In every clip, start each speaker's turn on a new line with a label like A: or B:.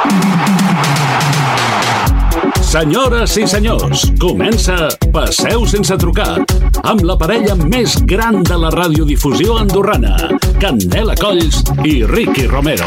A: Senyores i senyors, comença Passeu sense trucar, amb la parella més gran de la radiodifusió andorrana, Candela Colls i Ricky Romero.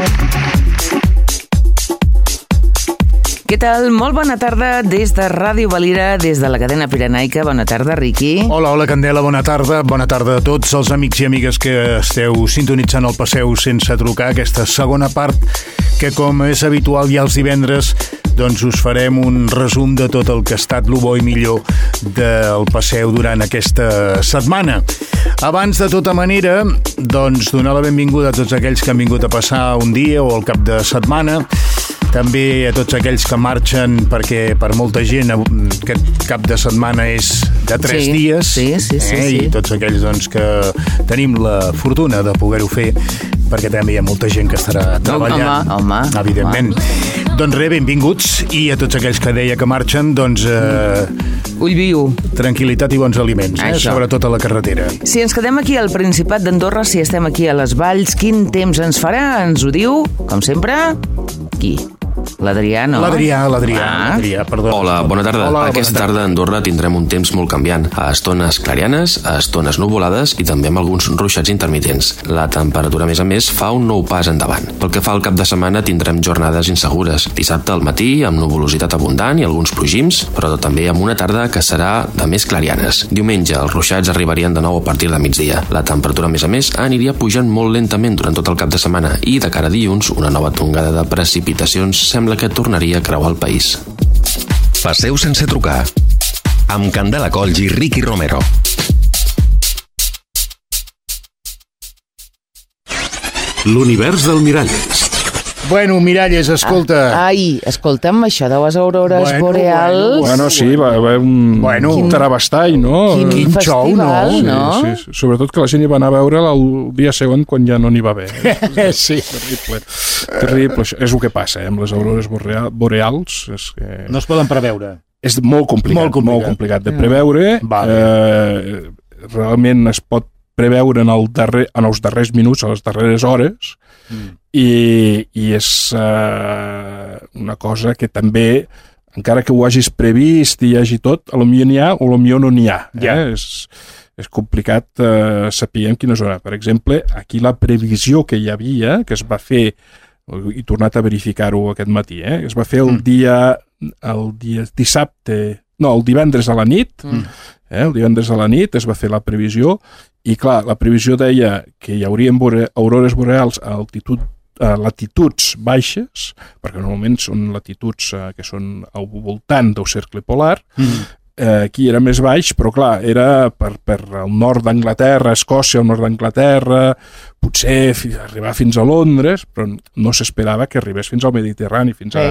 B: Què tal? Molt bona tarda des de Ràdio Valira, des de la cadena pirenaica. Bona tarda, Riqui.
C: Hola, Candela, bona tarda. Bona tarda a tots els amics i amigues que esteu sintonitzant el Passeu sense trucar, aquesta segona part que, com és habitual ja els divendres, doncs us farem un resum de tot el que ha estat lo bo i millor del Passeu durant aquesta setmana. Abans, de tota manera, doncs donar la benvinguda a tots aquells que han vingut a passar un dia o el cap de setmana, també a tots aquells que marxen, perquè per molta gent aquest cap de setmana és de 3 dies, i tots aquells doncs, que tenim la fortuna de poder-ho fer, perquè també hi ha molta gent que estarà treballant, evidentment. Doncs res, benvinguts, i a tots aquells que deia que marxen, doncs
B: ull viu,
C: tranquil·litat i bons aliments, sobretot a la carretera.
B: Si ens quedem aquí al Principat d'Andorra, si estem aquí a les Valls, quin temps ens farà? Ens ho diu, com sempre, qui? L'Adrià, no? L'Adrià, perdó.
D: Hola, bona tarda. Aquesta tarda a Andorra tindrem un temps molt canviant. A estones clarianes, a estones nuvolades i també amb alguns ruixats intermitents. La temperatura, a més, fa un nou pas endavant. Pel que fa al cap de setmana, tindrem jornades insegures. Dissabte al matí, amb nuvolositat abundant i alguns plogims, però també amb una tarda que serà de més clarianes. Diumenge, els ruixats arribarien de nou a partir de migdia. La temperatura, a més, aniria pujant molt lentament durant tot el cap de setmana i de cara a dilluns, una nova tongada de precipitacions sembla que tornaria a creuar el país.
E: Passeu sense trucar, amb Candela Colls i Ricky Romero.
A: L'univers del Miralles.
C: Bueno, Miralles, escolta...
B: escolta'm, això de les aurores boreals...
F: Bueno, sí, va haver un terabastall, no?
B: Quin
C: xou,
B: no?
F: Sí. Sobretot que la gent hi va anar a veure el dia següent quan ja no n'hi va haver.
C: Sí.
F: Terrible. És el que passa, amb les aurores boreals. És que...
C: No es poden preveure.
F: És molt complicat de preveure. Realment es pot preveure en els darrers minuts, a les darreres hores, i és una cosa que també, encara que ho hagis previst i hi hagi tot, a lo millor n'hi ha o a lo millor no n'hi ha. És complicat saber en quina zona. Per exemple, aquí la previsió que hi havia, que es va fer, he tornat a verificar-ho aquest matí, es va fer el divendres a la nit, el divendres a la nit es va fer la previsió, i clar, la previsió deia que hi haurien aurores boreals a latituds baixes, perquè normalment són latituds que són al voltant del cercle polar. Aquí era més baix, però clar, era per el nord d'Anglaterra, Escòcia, el nord d'Anglaterra, potser arribar fins a Londres, però no s'esperava que arribés fins al Mediterrani, fins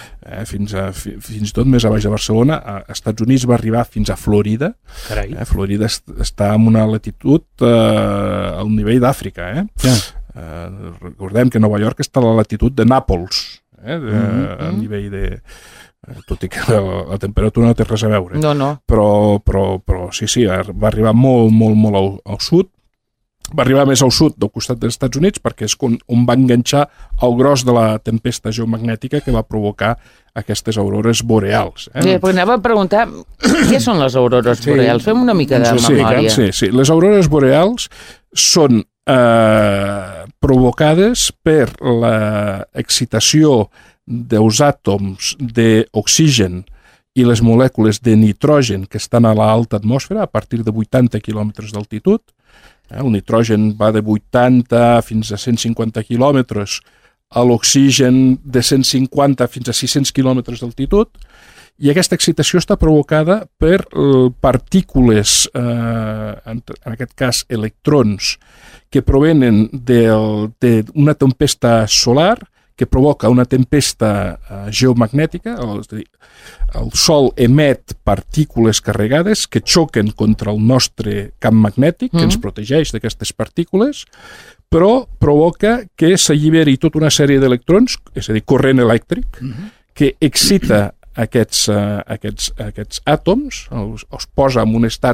F: i tot més a baix de Barcelona. Als Estats Units va arribar fins a Florida. Florida està en una latitud al nivell d'Àfrica. Recordem que Nova York està a la latitud de Nàpols, a nivell de... tot i que la temperatura no té res a veure.
B: No.
F: Però sí, va arribar molt al sud. Va arribar més al sud del costat dels Estats Units perquè és on va enganxar el gros de la tempesta geomagnètica que va provocar aquestes aurores boreals.
B: Perquè anava a preguntar què són les aurores boreals. Fem una mica de memòria.
F: Sí. Les aurores boreals són provocades per l'excitació dels àtoms d'oxigen i les molècules de nitrogen que estan a l'alta atmosfera a partir de 80 quilòmetres d'altitud. El nitrogen va de 80 fins a 150 quilòmetres, a l'oxigen de 150 fins a 600 quilòmetres d'altitud, i aquesta excitació està provocada per partícules, en aquest cas electrons, que provenen d'una tempesta solar que provoca una tempesta geomagnètica. El Sol emet partícules carregades que xoquen contra el nostre camp magnètic, que ens protegeix d'aquestes partícules, però provoca que s'alliberi tota una sèrie d'electrons, és a dir, corrent elèctric, que excita aquests àtoms, els posa en un estat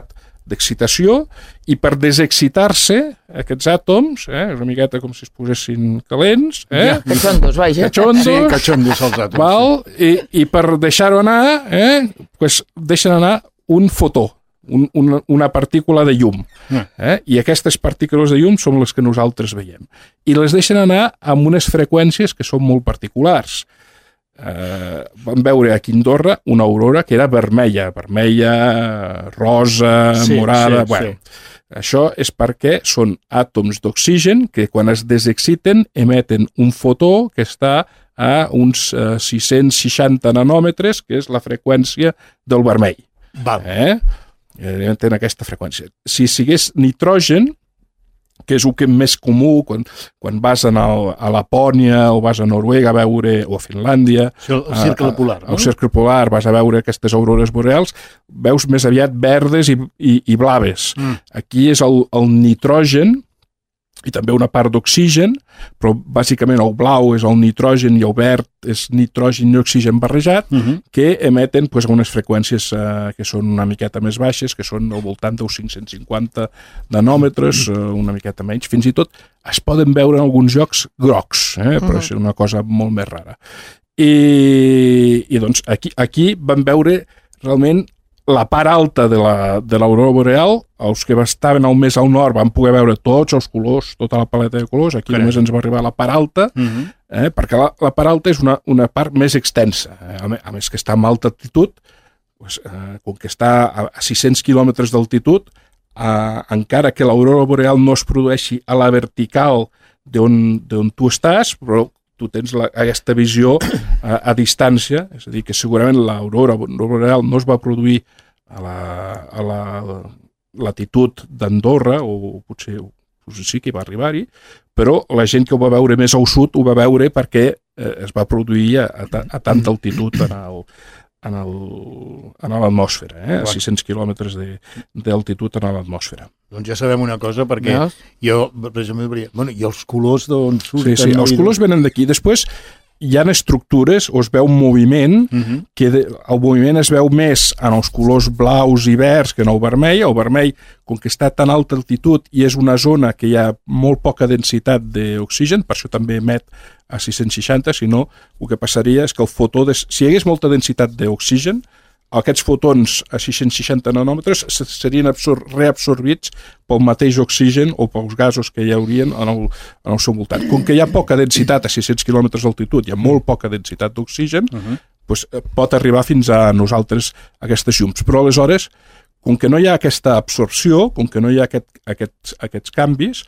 F: d'excitació, i per desexcitar-se, aquests àtoms, és una miqueta com si es posessin calents,
B: Cachondos, vaja.
C: Sí, cachondos els àtoms.
F: Val? I per deixar-ho anar, pues deixen anar un fotó, una partícula de llum. I aquestes partícules de llum són les que nosaltres veiem. I les deixen anar amb unes freqüències que són molt particulars. Vam veure aquí a Andorra una aurora que era vermella, rosa, morada... Això és perquè són àtoms d'oxigen que quan es desexciten emeten un fotó que està a uns 660 nanòmetres, que és la freqüència del vermell. Emeten aquesta freqüència. Si sigués nitrogen, que és el que és més comú quan vas a Lapònia o vas a Noruega a veure, o a Finlàndia...
C: El cercle polar, no?
F: El cercle polar, vas a veure aquestes aurores boreals, veus més aviat verdes i blaves. Aquí és el nitrogen, i també una part d'oxigen, però bàsicament el blau és el nitrogen i el verd és nitrogen i oxigen barrejat, que emeten unes freqüències que són una miqueta més baixes, que són al voltant dels 550 nanòmetres, una miqueta menys. Fins i tot es poden veure en alguns llocs grocs, però és una cosa molt més rara. I doncs aquí vam veure realment la part alta de l'aurora boreal. Els que estaven més al nord van poder veure tots els colors, tota la paleta de colors. Aquí només ens va arribar la part alta, perquè la part alta és una part més extensa. A més que està a alta altitud, com que està a 600 quilòmetres d'altitud, encara que l'aurora boreal no es produeixi a la vertical d'on tu estàs, però tu tens aquesta visió a distància, és a dir, que segurament l'aurora boreal no es va produir a la latitud d'Andorra, o potser sí que va arribar-hi, però la gent que ho va veure més al sud ho va veure perquè es va produir a tanta altitud en l'atmosfera, a 600 quilòmetres d'altitud en l'atmosfera.
C: Doncs ja sabem una cosa, perquè jo, precisament, i els colors d'on surten...
F: Sí, els colors venen d'aquí. Després hi ha estructures, o es veu moviment, que el moviment es veu més en els colors blaus i verds que en el vermell. El vermell, com que està a tan alta altitud i és una zona que hi ha molt poca densitat d'oxigen, per això també emet a 660, si no, el que passaria és que el fotó, si hi hagués molta densitat d'oxigen, aquests fotons a 660 nanòmetres serien reabsorbits pel mateix oxigen o pels gasos que hi haurien en el seu voltant. Com que hi ha poca densitat a 600 quilòmetres d'altitud, hi ha molt poca densitat d'oxigen, pot arribar fins a nosaltres aquestes llums. Però aleshores, com que no hi ha aquesta absorció, com que no hi ha aquests canvis,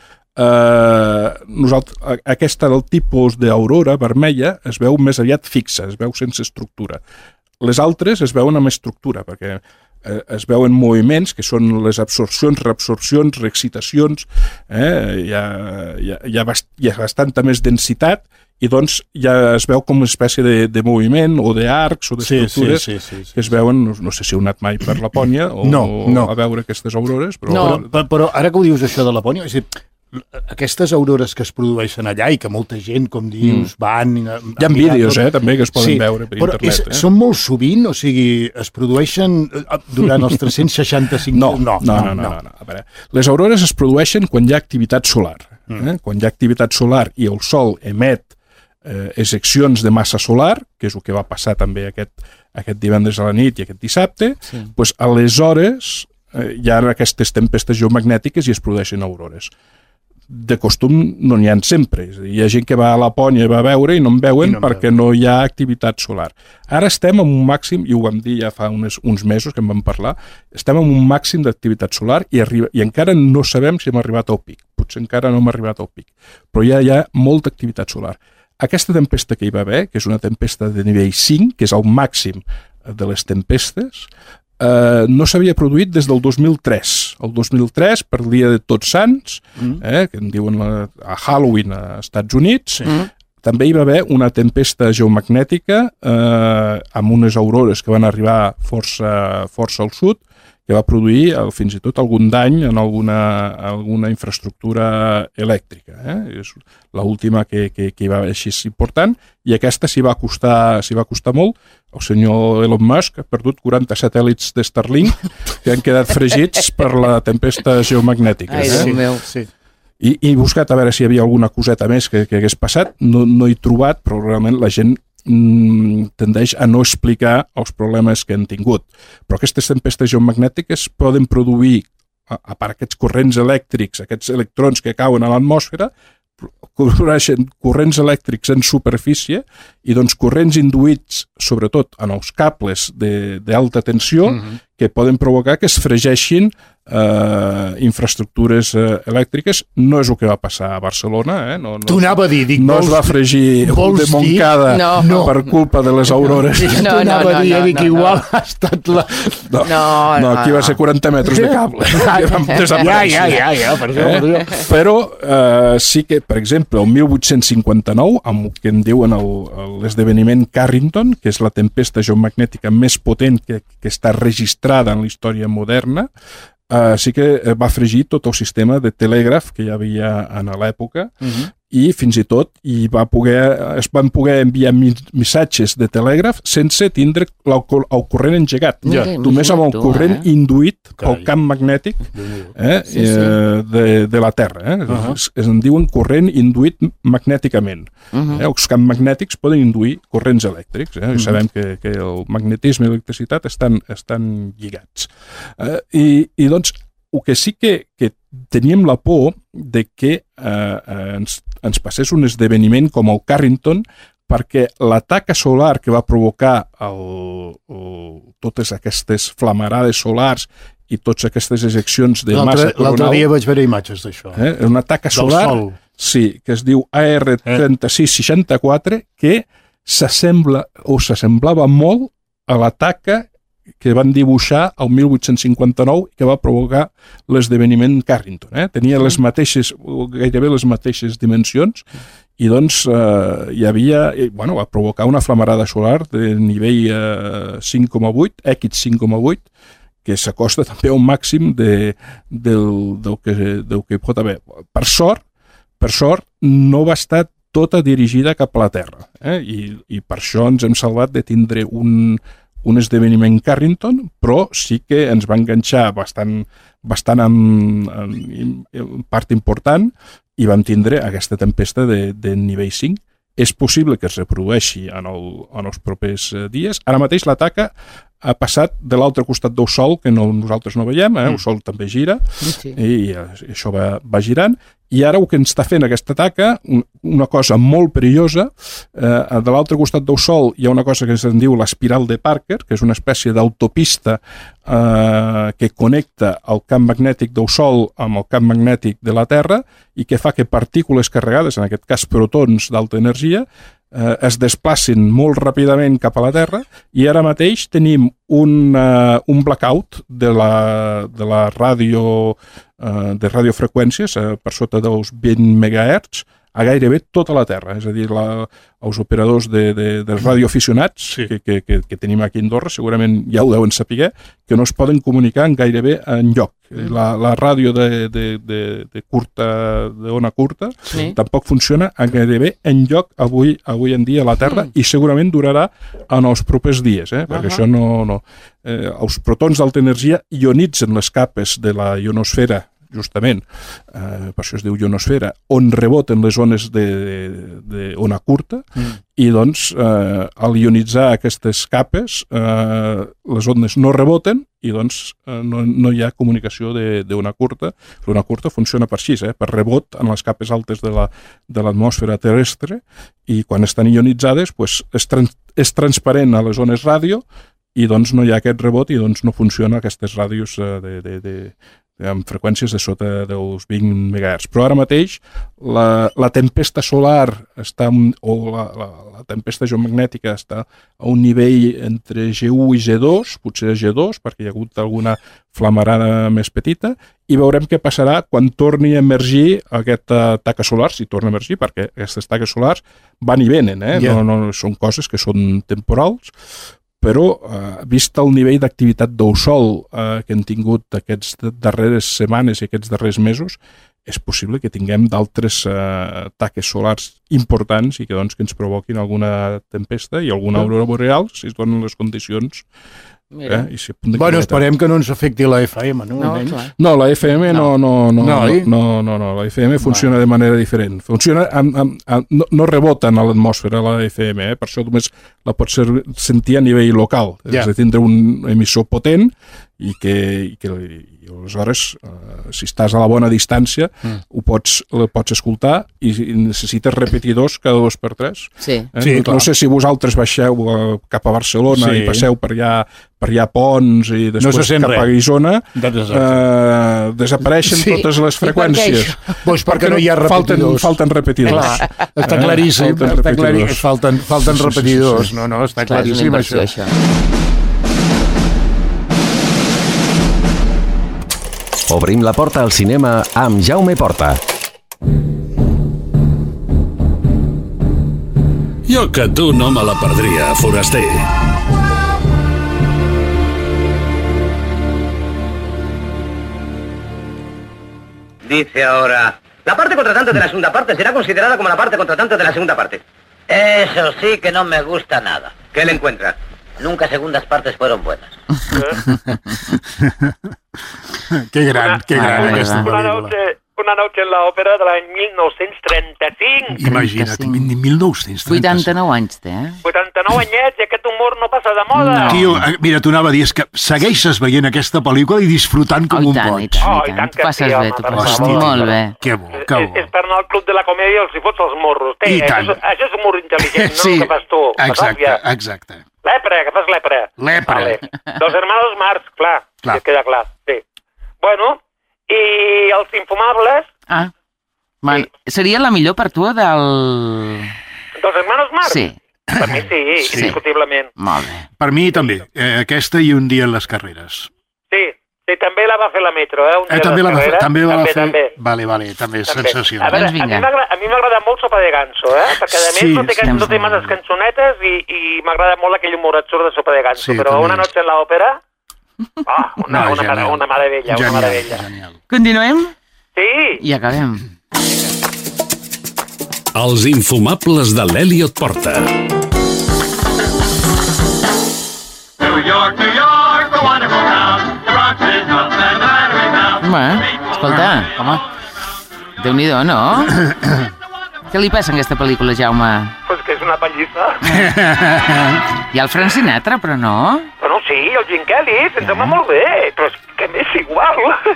F: aquesta del tipus d'aurora vermella es veu més aviat fixa, es veu sense estructura. Les altres es veuen amb estructura, perquè es veuen moviments, que són les absorcions, reabsorcions, reexcitacions, hi ha bastanta més densitat, i doncs ja es veu com una espècie de moviment, o d'arcs, o d'estructures, que es veuen, no sé si heu anat mai per Lapònia, o a veure aquestes aurores.
C: Però ara que ho dius això de Lapònia, és a dir, aquestes aurores que es produeixen allà i que molta gent, com dius, van... Hi
F: ha vídeos, també, que es poden veure per internet.
C: Però són molt sovint? O sigui, es produeixen durant els 365...
F: No. A veure, les aurores es produeixen quan hi ha activitat solar. Quan hi ha activitat solar i el Sol emet ejeccions de massa solar, que és el que va passar també aquest divendres a la nit i aquest dissabte, doncs aleshores hi ha aquestes tempestes geomagnètiques i es produeixen aurores. De costum no n'hi ha sempre. Hi ha gent que va a Lapònia i va a veure i no en veuen perquè no hi ha activitat solar. Ara estem en un màxim, i ho vam dir ja fa uns mesos que en vam parlar, estem en un màxim d'activitat solar i encara no sabem si hem arribat al pic. Potser encara no hem arribat al pic. Però ja hi ha molta activitat solar. Aquesta tempesta que hi va haver, que és una tempesta de nivell 5, que és el màxim de les tempestes, no s'havia produït des del 2003. El 2003, per dia de Tots Sants, que en diuen a Halloween als Estats Units, també hi va haver una tempesta geomagnètica amb unes aurores que van arribar força al sud, que va produir fins i tot algun dany en alguna infraestructura elèctrica. És l'última que hi va haver així important, i aquesta s'hi va costar molt. El senyor Elon Musk ha perdut 40 satèl·lits de Starlink que han quedat fregits per la tempesta geomagnètica.
B: Ai, Déu meu.
C: Sí.
F: I he buscat a veure si hi havia alguna coseta més que hagués passat. No he trobat, però realment la gent tendeix a no explicar els problemes que han tingut. Però aquestes tempestes geomagnètiques poden produir, a part aquests corrents elèctrics, aquests electrons que cauen a l'atmosfera, corrents elèctrics en superfície i doncs corrents induïts sobretot en els cables d'alta tensió que poden provocar que es fregeixin infraestructures elèctriques. No és el que va passar a Barcelona.
C: T'ho anava a dir.
F: No es va fregir de Montcada per culpa de les aurores.
C: T'ho anava a dir que igual ha estat la...
F: No, aquí va ser 40 metres de cable.
C: Ja, per això.
F: Però sí que, per exemple, el 1859, amb el que en diuen l'esdeveniment Carrington, que és la tempesta geomagnètica més potent que està registrada en la història moderna, sí que va fregir tot el sistema de telègraf que hi havia a l'època, i fins i tot es van poder enviar missatges de telègraf sense tindre el corrent engegat. Només amb el corrent induït pel camp magnètic de la Terra. Es en diuen corrent induït magnèticament. Els camps magnètics poden induir corrents elèctrics. Sabem que el magnetisme i l'electricitat estan lligats. I doncs, el que sí que teníem la por de que ens passés un esdeveniment com el Carrington, perquè la taca solar que va provocar totes aquestes flamarades solars i totes aquestes ejeccions de massa coronal...
C: L'altre dia vaig veure imatges d'això.
F: Una taca solar, sí, que es diu AR3664, que s'assemblava molt a la taca que van dibuixar el 1859 i que va provocar l'esdeveniment Carrington. Tenia gairebé les mateixes dimensions i doncs hi havia, va provocar una flamarada solar de nivell 5,8, X 5,8, que s'acosta també a un màxim del que pot haver. Per sort, no va estar tota dirigida cap a la Terra, i per això ens hem salvat de tindre un esdeveniment Carrington, però sí que ens va enganxar bastant en part important i vam tindre aquesta tempesta de nivell 5. És possible que es reprodueixi en els propers dies. Ara mateix la taca ha passat de l'altre costat del Sol, que nosaltres no veiem, el Sol també gira, i això va girant, i ara el que ens està fent aquesta taca, una cosa molt perillosa, de l'altre costat del Sol hi ha una cosa que se'n diu l'espiral de Parker, que és una espècie d'autopista que connecta el camp magnètic del Sol amb el camp magnètic de la Terra i que fa que partícules carregades, en aquest cas protons d'alta energia, es desplacin molt ràpidament cap a la Terra, i ara mateix tenim un blackout de la ràdio, de radiofreqüències per sota dels 20 MHz a gairebé tota la Terra. És a dir, els operadors dels radioaficionats que tenim aquí a Andorra segurament ja ho deuen saber, que no es poden comunicar gairebé enlloc. La ràdio d'ona curta tampoc funciona gairebé enlloc avui en dia a la Terra, i segurament durarà en els propers dies, perquè això no... Els protons d'alta energia ionitzen les capes de la ionosfera, justament, per això es diu ionosfera, on reboten les ones d'ona curta, i doncs al ionitzar aquestes capes les ones no reboten i doncs no hi ha comunicació d'ona curta. L'ona curta funciona per així, per rebot en les capes altes de l'atmosfera terrestre, i quan estan ionitzades és transparent a les ones ràdio, i doncs no hi ha aquest rebot i doncs no funciona aquestes ràdios amb freqüències de sota dels 20 MHz. Però ara mateix la tempesta solar o la tempesta geomagnètica està a un nivell entre G1 i G2, potser G2, perquè hi ha hagut alguna flamarada més petita, i veurem què passarà quan torni a emergir aquesta taca solar, si torna a emergir, perquè aquestes taques solars van i venen, no són coses que són temporals, però vist el nivell d'activitat del sol que hem tingut aquestes darreres setmanes i aquests darrers mesos, és possible que tinguem d'altres taques solars importants i que ens provoquin alguna tempesta i alguna aurora boreal, si es donen les condicions.
C: Bueno, esperem que no ens afecti la FM, no?
F: No, la FM no, la FM funciona de manera diferent. Funciona no rebota en l'atmosfera la FM, per això només la pots sentir a nivell local. És de tindre un emissor potent i que aleshores, si estàs a la bona distància, el pots escoltar i necessites repetidors cada 2x3. No sé si vosaltres baixeu cap a Barcelona i passeu per allà Ponts i després cap a Guissona, desapareixen totes les freqüències.
C: Doncs perquè no hi ha repetidors.
F: Falten repetidors.
C: Està claríssim, falten repetidors. No, està claríssim això.
E: Obrim la porta al cinema amb Jaume Porta.
A: Jo que tu no me la perdria, foraster.
G: Dice ahora, la parte contratante de la segunda parte será considerada como la parte contratante de la segunda parte.
H: Eso sí que no me gusta nada.
G: ¿Qué le encuentra?
H: Nunca segundas partes fueron buenas.
C: Que gran aquesta pel·lícula.
I: Una noche en la òpera de l'any 1935.
C: Imagina't, 1935.
B: 89 anys té,
I: 89 anyets i aquest humor no passa de moda.
C: No. Tio, mira, t'ho anava a dir, és que segueixes veient aquesta pel·lícula i disfrutant com un boig.
B: I tant, que passes bé, tu passes molt bé.
C: Que bo, que bo.
I: És per anar al club de la comèdia els hi fots els morros. Això és humor intel·ligent, no el que fas tu.
C: Exacte.
I: Lepre, que fas lepre.
C: Lepre.
I: Dos hermanos Marx, clar. Queda clar, sí. Bueno, i els Infumables...
B: Seria la millor per tu del...
I: Dos hermanos Marx?
B: Sí.
I: Per mi sí, indiscutiblement.
B: Molt bé.
C: Per mi també, aquesta i Un dia en les carreres.
I: Sí, també la va fer la Metro, Un dia
C: també
I: en les carreres.
C: També la va fer. Vale, també és sensacional.
I: A veure, a mi m'agrada molt Sopa de Ganso, perquè a més no té males cançonetes i m'agrada molt aquell humor absurd de Sopa de Ganso, però Una noche en la òpera... una meravella, una meravella.
B: Continuem?
I: Sí.
B: I acabem.
A: Els Infumables de l'Eliot Porta.
J: New York, the wonderful town. The Bronx is nothing and the battery town.
B: Escolta, home, Déu-n'hi-do, no? Què li passa en aquesta pel·lícula, Jaume?
I: Pues que és una pallissa.
B: Hi ha el Frank Sinatra, però no?
I: Bueno, sí, el Gene Kelly, se'ns va molt bé, però és que m'és igual.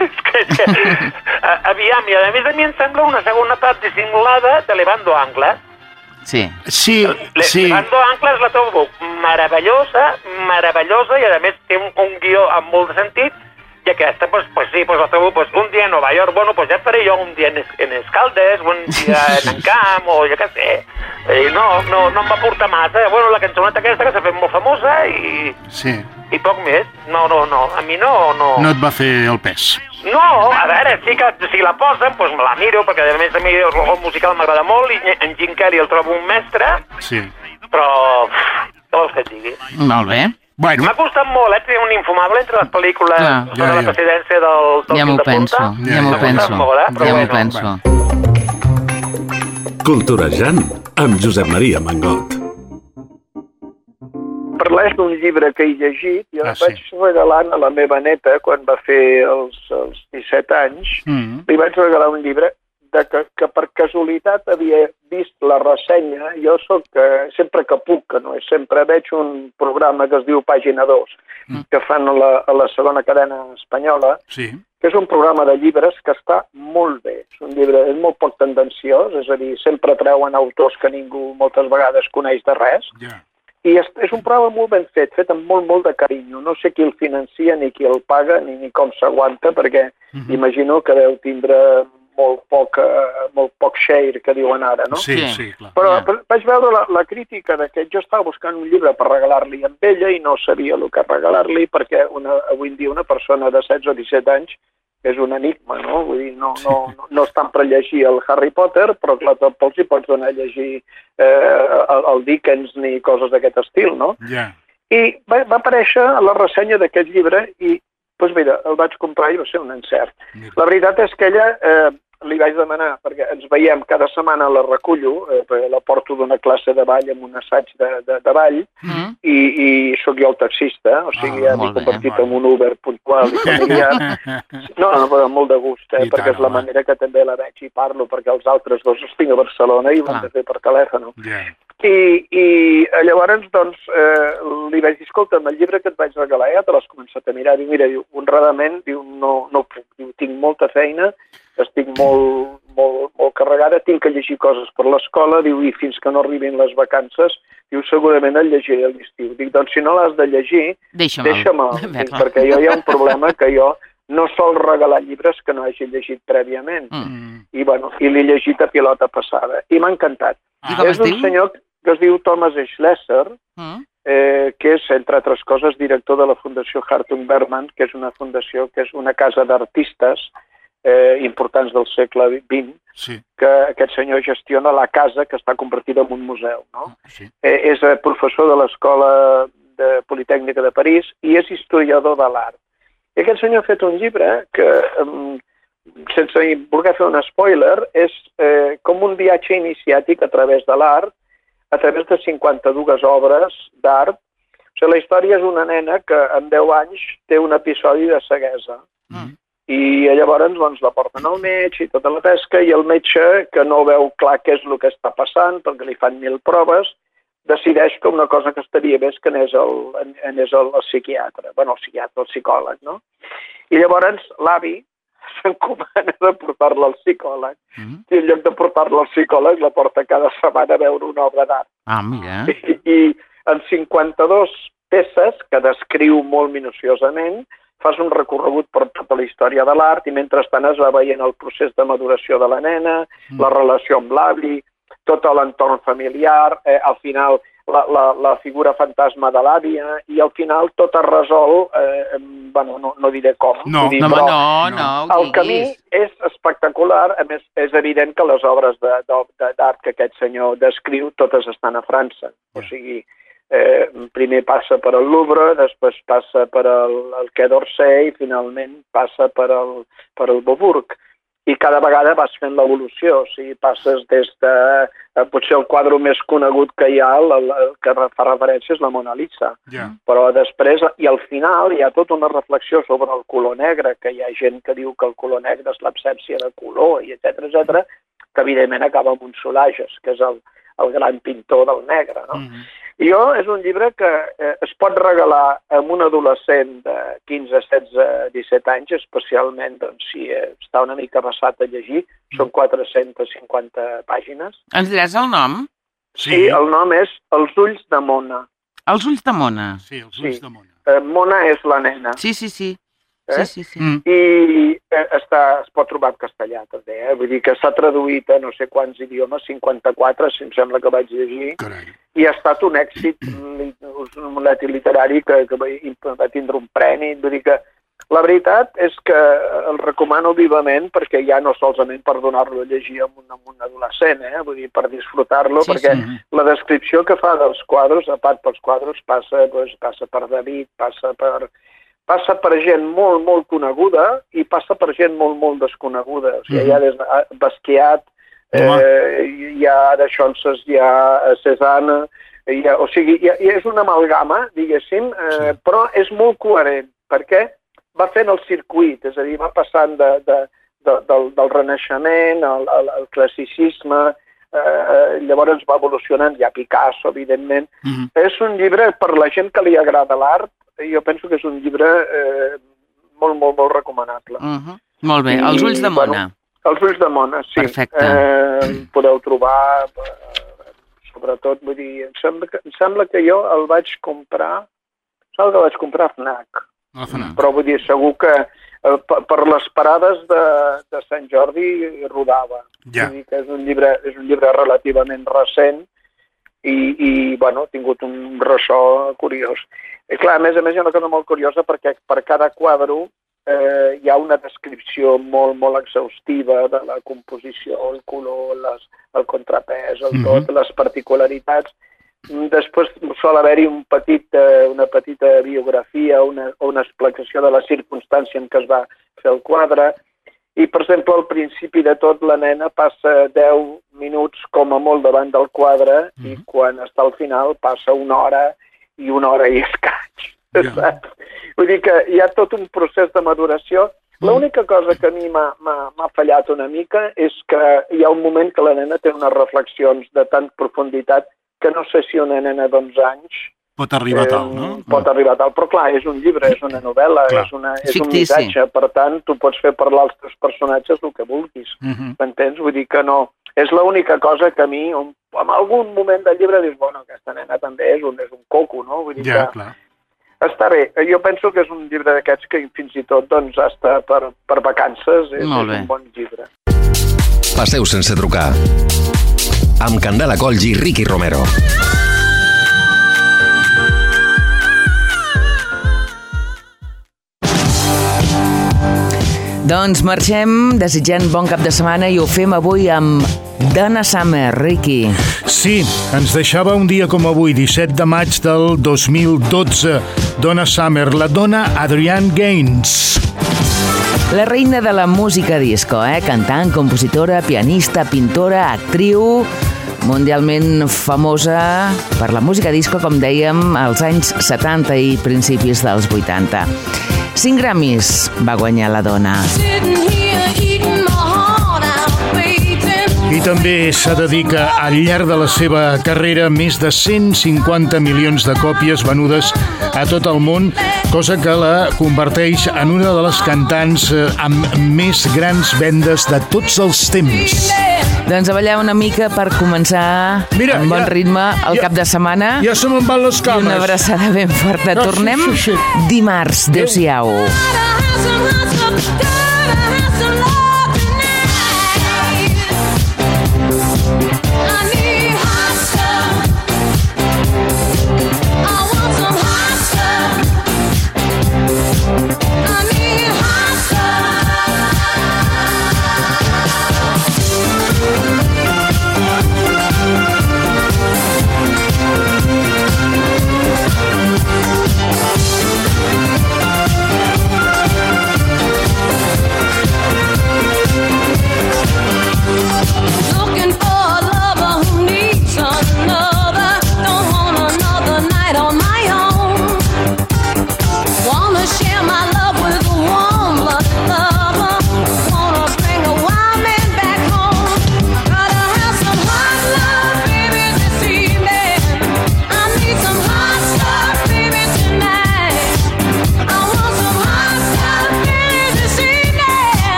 I: Aviam, i a més a mi em sembla una segona part dissimulada de Levando Anclas.
B: Sí.
I: Levando Anclas la trobo meravellosa, i a més té un guió amb molt de sentit, i aquesta, pues sí, la trobo un dia a Nova York, bueno, pues ja faré jo un dia en Escaldes, un dia en Encamp, o jo què sé. No em va portar massa. Bueno, la cançoneta aquesta que s'ha fet molt famosa i poc més. No, a mi no...
C: No et va fer el pes.
I: No, a veure, sí que si la posen, doncs me la miro, perquè a més a mi el musical m'agrada molt i en Jim Carrey el trobo un mestre, però què vols que et digui?
B: Molt bé.
I: M'ha costat molt, fer un infumable entre les pel·lícules sobre la presidència del
B: Ja m'ho penso.
A: Culturejant amb Josep Maria Mangot.
K: Parlés d'un llibre que he llegit, jo vaig regalant a la meva neta, quan va fer els 17 anys, li vaig regalar un llibre que per casualitat havia vist la ressenya. Jo sempre que puc, que no és sempre, veig un programa que es diu Pàgina 2, que fan a la segona cadena espanyola, que és un programa de llibres que està molt bé. És un llibre molt poc tendenciós, és a dir, sempre treuen autors que ningú moltes vegades coneix de res, i és un programa molt ben fet amb molt de carinyo. No sé qui el financia, ni qui el paga, ni com s'aguanta, perquè imagino que deu tindre molt poc share, que diuen ara, no?
C: Sí, clar.
K: Però vaig veure la crítica de que jo estava buscant un llibre per regalar-li amb ella i no sabia el que regalar-li, perquè avui en dia una persona de 16 o 17 anys és un enigma, no? Vull dir, no estan per llegir el Harry Potter, però clar, tampoc hi pots donar a llegir el Dickens ni coses d'aquest estil, no? I va aparèixer a la ressenya d'aquest llibre i, doncs mira, el vaig comprar i va ser un encert. La veritat és que ella li vaig demanar, perquè ens veiem cada setmana, la recullo, la porto d'una classe de ball amb un assaig de ball, i sóc jo el taxista, o sigui, ja m'he convertit en un Uber puntual i familiar. No, però molt de gust, perquè és la manera que també la veig i parlo, perquè els altres dos els tinc a Barcelona i ho hem de fer per telèfon. I llavors, doncs, li vaig dir, escolta, el llibre que et vaig regalar ja te l'has començat a mirar. Diu, mira, honradament, no puc, tinc molta feina, estic molt carregada, tinc que llegir coses per l'escola, diu, i fins que no arribin les vacances, diu, segurament el llegiré a l'estiu. Dic, doncs, si no l'has de llegir, deixa'me'l, perquè jo hi ha un problema que jo no sol regalar llibres que no hagi llegit prèviament. I, bueno, i l'he llegit a pilota passada. I m'ha encantat. És un senyor que es diu Thomas Schlesser, que és, entre altres coses, director de la Fundació Hartung Berman, que és una fundació, que és una casa d'artistes importants del segle XX, que aquest senyor gestiona la casa que està convertida en un museu. És professor de l'Escola Politècnica de París i és historiador de l'art. I aquest senyor ha fet un llibre que, sense voler fer un spoiler, és com un viatge iniciàtic a través de l'art, a través de 52 obres d'art. O sigui, la història és una nena que en 10 anys té un episodi de ceguesa. I llavors doncs, la porten al metge i tota la pesca, i el metge, que no veu clar què és el que està passant, perquè li fan 1000 proves, decideix que una cosa que estaria bé és que anés el psiquiatre, bueno, el psiquiatre, el psicòleg, no? I llavors l'avi s'encomana de portar-la al psicòleg, i en lloc de portar-la al psicòleg la porta cada setmana a veure una obra d'art.
B: Mira.
K: I en 52 peces, que descriu molt minuciosament, fas un recorregut per tota la història de l'art i mentrestant es va veient el procés de maduració de la nena, la relació amb l'avi, tot l'entorn familiar, al final la figura fantasma de l'àvia, i al final tot es resol, bueno, no diré com.
B: No.
K: El camí és espectacular, a més és evident que les obres d'art que aquest senyor descriu totes estan a França, o sigui, primer passa per el Louvre, després passa per el Quai d'Orsay i finalment passa per el Beaubourg. I cada vegada vas fent l'evolució, o sigui, passes des de potser el quadre més conegut que hi ha, el que fa referència és la Mona Lisa. Però després, i al final, hi ha tota una reflexió sobre el color negre, que hi ha gent que diu que el color negre és l'absència de color, i etcètera, que evidentment acaba amb un Solages, que és el gran pintor del negre, no? I és un llibre que es pot regalar a un adolescent de 15, 16, 17 anys, especialment doncs, si està una mica passat a llegir. Són 450 pàgines.
B: Ens diràs el nom?
K: Sí, el nom és Els ulls de Mona.
B: Els ulls de Mona?
C: Sí, els ulls de Mona.
K: Mona és la nena.
B: Sí.
K: I es pot trobar en castellà també, vull dir que s'ha traduït a no sé quants idiomes, 54, si em sembla que vaig llegir.
C: Carai.
K: I ha estat un èxit literari que va tindre un premi. Vull dir que la veritat és que el recomano vivament, perquè ja no solament per donar-lo a llegir a un adolescent, vull dir, per disfrutar-lo, perquè la descripció que fa dels quadres, a part pels quadres, passa per David, passa per gent molt, molt coneguda i passa per gent molt, molt desconeguda. O sigui, hi ha des de Basquiat, hi ha de Chonces, hi ha Cézanne, o sigui, és una amalgama, diguéssim, però és molt coherent, perquè va fent el circuit, és a dir, va passant del Renaixement al classicisme, llavors va evolucionant, hi ha Picasso, evidentment. És un llibre per la gent que li agrada l'art, jo penso que és un llibre molt, molt, molt recomanable.
B: Molt bé, Els ulls de Mona.
K: Els ulls de Mona, sí.
B: Perfecte.
K: Podeu trobar, sobretot, vull dir, em sembla que jo el vaig comprar, a FNAC. Però vull dir, segur que per les parades de Sant Jordi rodava. Vull dir que és un llibre relativament recent i bueno, ha tingut un ressò curiós. I clar, a més hi ha una cosa molt curiosa perquè per cada quadre hi ha una descripció molt, molt exhaustiva de la composició, el color, el contrapès, tot, les particularitats, Després sol haver-hi una petita biografia o una explicació de la circumstància en què es va fer el quadre. I, per exemple, al principi de tot, la nena passa 10 minuts com a molt davant del quadre i quan està al final passa 1 hora i 1 hora i escaig. Yeah. Vull dir que hi ha tot un procés de maduració. L'única cosa que a mi m'ha fallat una mica és que hi ha un moment que la nena té unes reflexions de tant profunditat que no sé si una nena d'11 anys
C: pot arribar a tal, no?
K: Pot arribar a tal, però clar, és un llibre, és una novel·la, és un missatge, per tant, tu pots fer parlar els teus personatges el que vulguis, m'entens? Vull dir que no, és l'única cosa que a mi, en algun moment del llibre dius, bueno, aquesta nena també és un coco, no? Vull dir que està bé, jo penso que és un llibre d'aquests que fins i tot, doncs, hasta per vacances és un bon llibre.
E: Passeu sense trucar. Amb Candela Colls i Ricky Romero.
B: Doncs marxem desitjant bon cap de setmana i ho fem avui amb Donna Summer, Ricky.
C: Sí, ens deixava un dia com avui, 17 de maig del 2012. Donna Summer, la dona Adrienne Gaines.
B: La reina de la música disco, cantant, compositora, pianista, pintora, actriu, mundialment famosa per la música disco, com dèiem, als anys 70 i principis dels 80. 5 Grammys va guanyar la dona.
C: I també s'ha de dir que al llarg de la seva carrera més de 150 milions de còpies venudes a tot el món, cosa que la converteix en una de les cantants amb més grans vendes de tots els temps.
B: Doncs a ballar una mica per començar amb bon ritme el cap de setmana.
C: Ja se me'n van les cames.
B: I una abraçada ben forta. Tornem dimarts. Adéu-siau.